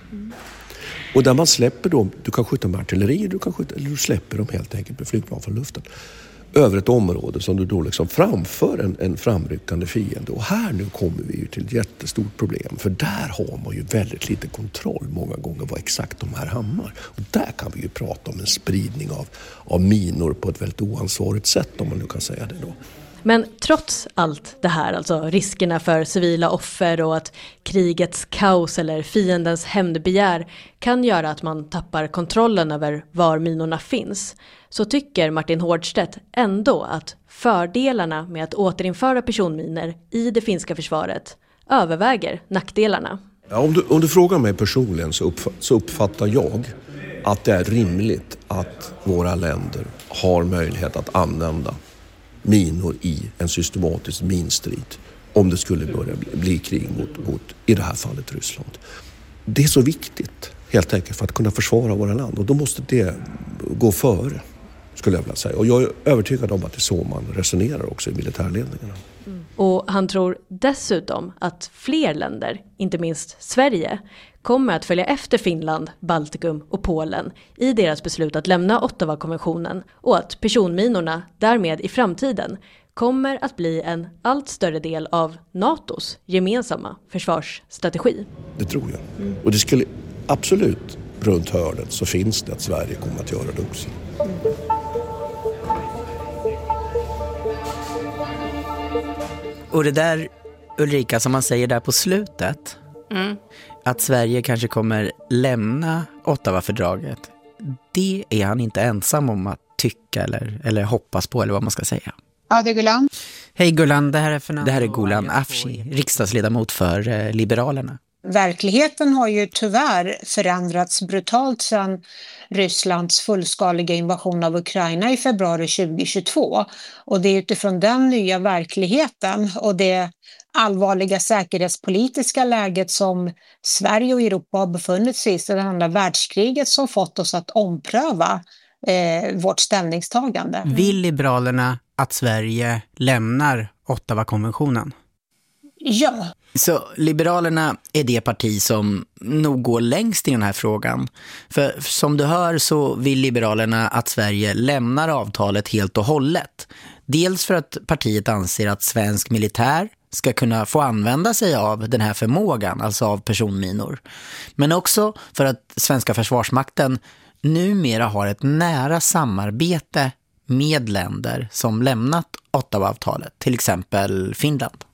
S16: Och där man släpper dem, du kan skjuta med artilleri, eller du släpper dem helt enkelt med flygplan från luften. Över ett område som du då liksom framför en framryckande fiende. Och här nu kommer vi ju till ett jättestort problem. För där har man ju väldigt lite kontroll många gånger vad exakt de här hamnar. Och där kan vi ju prata om en spridning av minor på ett väldigt oansvarigt sätt, om man nu kan säga det då.
S6: Men trots allt det här, alltså riskerna för civila offer och att krigets kaos eller fiendens hämndbegär kan göra att man tappar kontrollen över var minorna finns, så tycker Martin Hårdstedt ändå att fördelarna med att återinföra personminor i det finska försvaret överväger nackdelarna.
S16: Ja, om du frågar mig personligen så uppfattar jag att det är rimligt att våra länder har möjlighet att använda minor i en systematisk minstrid om det skulle börja bli krig mot i det här fallet Ryssland. Det är så viktigt helt enkelt för att kunna försvara våra land, och då måste det gå före, skulle jag vilja säga. Och jag är övertygad om att det är så man resonerar också i militärledningarna.
S6: Och han tror dessutom att fler länder, inte minst Sverige, kommer att följa efter Finland, Baltikum och Polen i deras beslut att lämna Ottawa-konventionen, och att personminorna därmed i framtiden kommer att bli en allt större del av NATOs gemensamma försvarsstrategi.
S16: Det tror jag. Och det skulle absolut, runt hörnet så finns det att Sverige kommer att göra det också.
S10: Och det där, Ulrika, som man säger där på slutet, att Sverige kanske kommer lämna Ottawa-fördraget, det är han inte ensam om att tycka eller hoppas på, eller vad man ska säga.
S17: Ja, det är Gulan.
S10: Hej Gulan, det här är Gulan Afshi, riksdagsledamot för Liberalerna.
S17: Verkligheten har ju tyvärr förändrats brutalt sedan Rysslands fullskaliga invasion av Ukraina i februari 2022. Och det är utifrån den nya verkligheten och det allvarliga säkerhetspolitiska läget som Sverige och Europa har befunnit sig i sedan andra världskriget som fått oss att ompröva vårt ställningstagande.
S10: Vill Liberalerna att Sverige lämnar Ottawa-konventionen?
S17: Ja.
S10: Så Liberalerna är det parti som nog går längst i den här frågan. För som du hör så vill Liberalerna att Sverige lämnar avtalet helt och hållet. Dels för att partiet anser att svensk militär ska kunna få använda sig av den här förmågan, alltså av personminor. Men också för att svenska försvarsmakten numera har ett nära samarbete med länder som lämnat Ottawa-avtalet, till exempel Finland.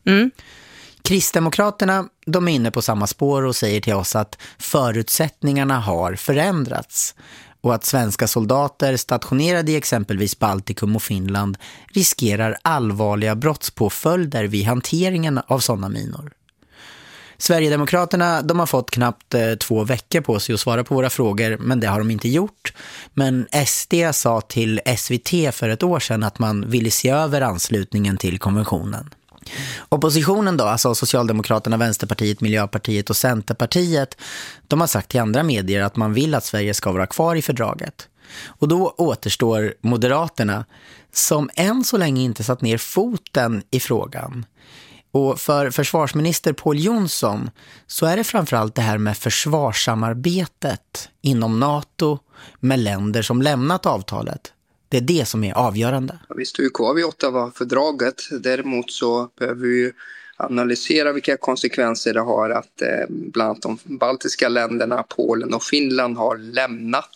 S10: Kristdemokraterna, de är inne på samma spår och säger till oss att förutsättningarna har förändrats och att svenska soldater stationerade i exempelvis Baltikum och Finland riskerar allvarliga brottspåföljder vid hanteringen av sådana minor. Sverigedemokraterna, de har fått knappt 2 veckor på sig att svara på våra frågor, men det har de inte gjort. Men SD sa till SVT för ett år sedan att man ville se över anslutningen till konventionen. Oppositionen då, alltså Socialdemokraterna, Vänsterpartiet, Miljöpartiet och Centerpartiet, de har sagt till andra medier att man vill att Sverige ska vara kvar i fördraget. Och då återstår Moderaterna, som än så länge inte satt ner foten i frågan. Och för försvarsminister Pål Jonsson så är det framförallt det här med försvarssamarbetet inom NATO med länder som lämnat avtalet. Det är det som är avgörande.
S18: Vi står ju kvar vid Ottawa-fördraget. Däremot så behöver vi ju analysera vilka konsekvenser det har att bland annat de baltiska länderna, Polen och Finland har lämnat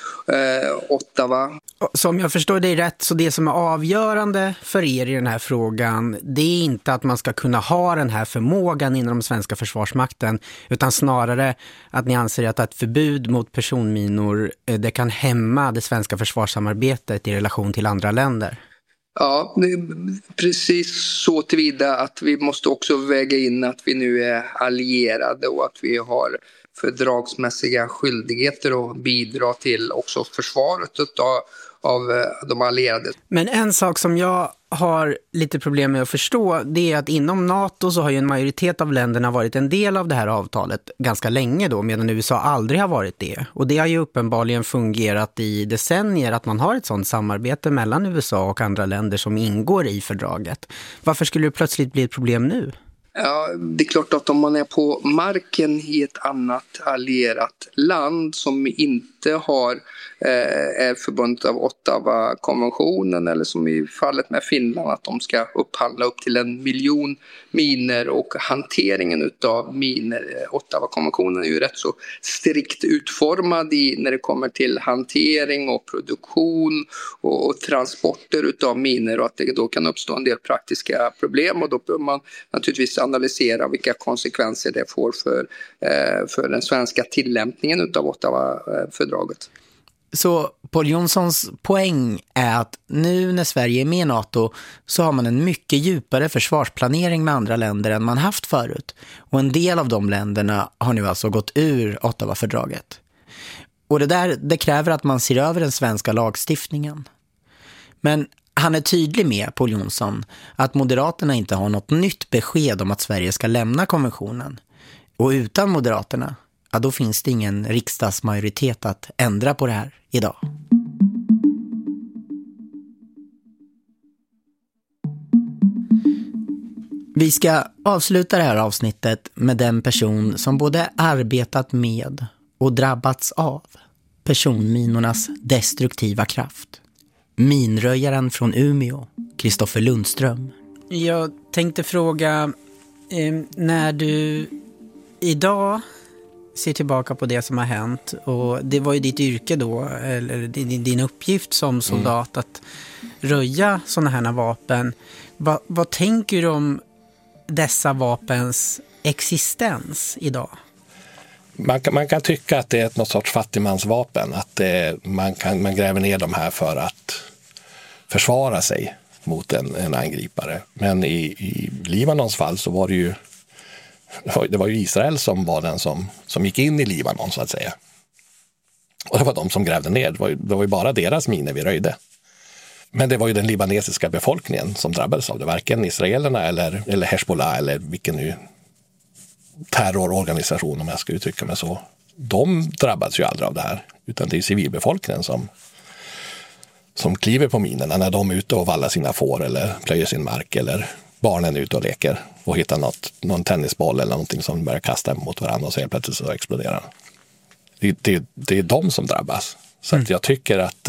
S18: Ottawa.
S10: Så om jag förstår dig rätt, så det som är avgörande för er i den här frågan, det är inte att man ska kunna ha den här förmågan inom den svenska försvarsmakten, utan snarare att ni anser att ett förbud mot personminor, det kan hämma det svenska försvarssamarbetet i relation till andra länder.
S18: Ja, precis så tillvida att vi måste också väga in att vi nu är allierade och att vi har fördragsmässiga skyldigheter att bidra till också försvaret av de allierade.
S10: Men en sak som jag har lite problem med att förstå, det är att inom NATO så har ju en majoritet av länderna varit en del av det här avtalet ganska länge då, medan USA aldrig har varit det. Och det har ju uppenbarligen fungerat i decennier att man har ett sådant samarbete mellan USA och andra länder som ingår i fördraget. Varför skulle det plötsligt bli ett problem nu?
S18: Ja, det är klart att om man är på marken i ett annat allierat land som inte är förbundet av Ottawa-konventionen, eller som i fallet med Finland att de ska upphandla upp till 1 miljon miner, och hanteringen av miner. Ottawa-konventionen är ju rätt så strikt utformad när det kommer till hantering och produktion och transporter av miner, och att det då kan uppstå en del praktiska problem, och då bör man naturligtvis analysera vilka konsekvenser det får för den svenska tillämpningen av Ottawa-fördraget.
S10: Så Pål Jonssons poäng är att nu när Sverige är med i NATO så har man en mycket djupare försvarsplanering med andra länder än man haft förut. Och en del av de länderna har nu alltså gått ur Ottawa-fördraget. Och det kräver att man ser över den svenska lagstiftningen. Men han är tydlig med, Pål Jonsson, att Moderaterna inte har något nytt besked om att Sverige ska lämna konventionen. Och utan Moderaterna, ja, då finns det ingen riksdagsmajoritet att ändra på det här idag. Vi ska avsluta det här avsnittet med den person som både arbetat med och drabbats av personminornas destruktiva kraft. Minröjaren från Umeå, Kristoffer Lundström. Jag tänkte fråga, när du idag ser tillbaka på det som har hänt, och det var ju ditt yrke då, eller din uppgift som soldat att röja sådana här vapen. Vad tänker du om dessa vapens existens idag?
S9: Man kan tycka att det är något sorts fattigmansvapen, att man gräver ner dem här för att försvara sig mot en angripare. Men i Libanons fall så var det var ju Israel som var den som gick in i Libanon, så att säga. Och det var de som grävde ner. Det var ju bara deras miner vi röjde. Men det var ju den libanesiska befolkningen som drabbades av det. Varken israelerna eller Hezbollah eller vilken nu terrororganisation, om jag ska uttrycka mig så. De drabbades ju aldrig av det här. Utan det är civilbefolkningen som kliver på minerna när de är ute och vallar sina får eller plöjer sin mark, eller barnen är ute och leker och hittar någon tennisboll eller någonting som börjar kasta mot varandra, och så helt plötsligt så exploderar det är de som drabbas. Så att jag tycker att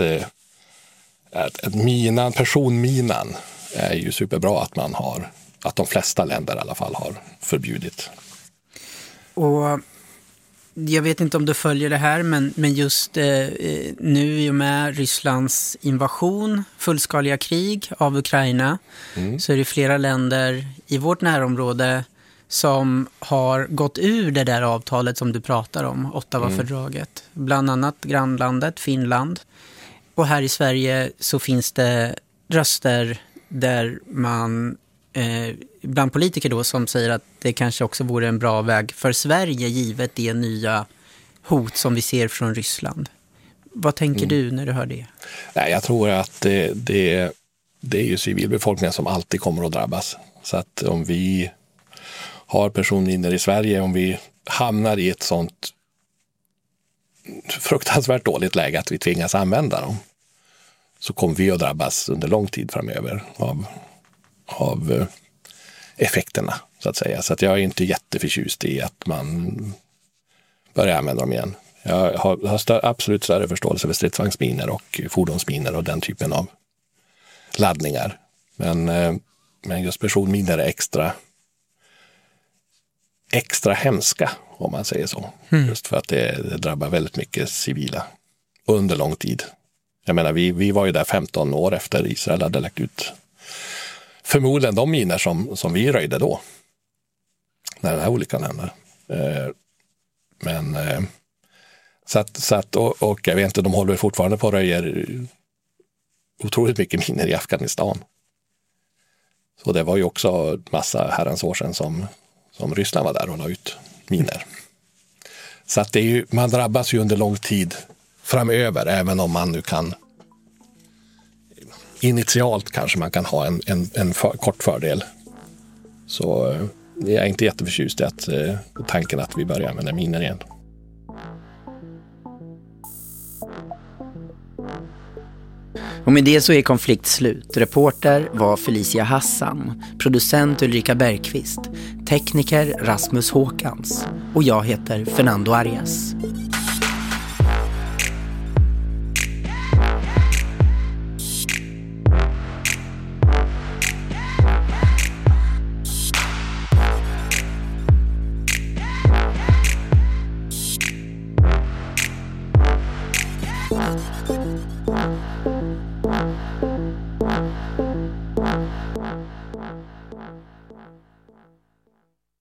S9: personminan är ju superbra att de flesta länder i alla fall har förbjudit.
S10: Och jag vet inte om du följer det här, men just nu i och med Rysslands invasion, fullskaliga krig av Ukraina, så är det flera länder i vårt närområde som har gått ur det där avtalet som du pratar om, Ottawa-fördraget. Bland annat grannlandet Finland. Och här i Sverige så finns det röster där man bland politiker då som säger att det kanske också vore en bra väg för Sverige givet det nya hot som vi ser från Ryssland. Vad tänker du när du hör det?
S9: Nej, jag tror att det är ju civilbefolkningen som alltid kommer att drabbas. Så att om vi har personminor i Sverige, om vi hamnar i ett sånt fruktansvärt dåligt läge att vi tvingas använda dem, så kommer vi att drabbas under lång tid framöver av effekterna, så att säga. Så att jag är inte jätteförtjust i att man börjar använda dem igen. Jag har absolut större förståelse för stridsvagnsminor och fordonsminor och den typen av laddningar. Men just personminor är extra hemska, om man säger så. Just för att det drabbar väldigt mycket civila under lång tid. Jag menar, vi var ju där 15 år efter Israel hade lagt ut förmodligen de miner som vi röjde då. När den här olyckan hände. Men så att och jag vet inte, de håller fortfarande på att röja otroligt mycket miner i Afghanistan. Så det var ju också massa herrans år sedan som Ryssland var där och la ut miner. Så att det är ju, man drabbas ju under lång tid framöver, även om man nu kan initialt kanske man kan ha en kort fördel. Så jag är inte jätteförtjust i tanken att vi börjar använda miner igen.
S3: Och med det så är konflikt slut. Reporter var Felicia Hassan, producent Ulrika Bergqvist, tekniker Rasmus Håkans och jag heter Fernando Arias.